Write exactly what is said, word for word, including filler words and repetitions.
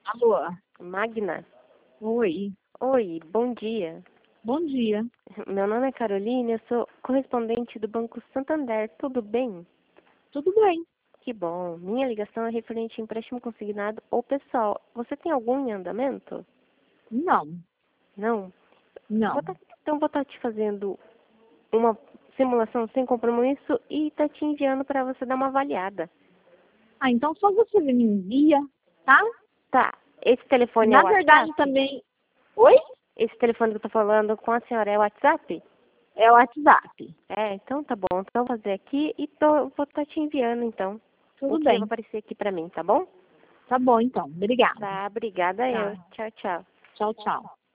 Alô? Magna? Oi. Oi, bom dia. Bom dia. Meu nome é Caroline, eu sou correspondente do Banco Santander. Tudo bem? Tudo bem. Que bom. Minha ligação é referente a empréstimo consignado ou pessoal. Você tem algum em andamento? Não. Não? Não. Vou tá- então vou estar te fazendo uma simulação sem compromisso e tá te enviando para você dar uma avaliada. Ah, então só você me envia, tá? Tá. Esse telefone é Na o verdade WhatsApp? também... Oi? Esse telefone que eu tô falando com a senhora é o WhatsApp? É o WhatsApp. É, então tá bom. Então eu vou fazer aqui e tô, vou estar te enviando, então. O Tudo que vai bem. aparecer aqui pra mim, tá bom? Tá bom, então. Obrigada. Tá, obrigada eu. Tá. Tchau, tchau. Tchau, tchau.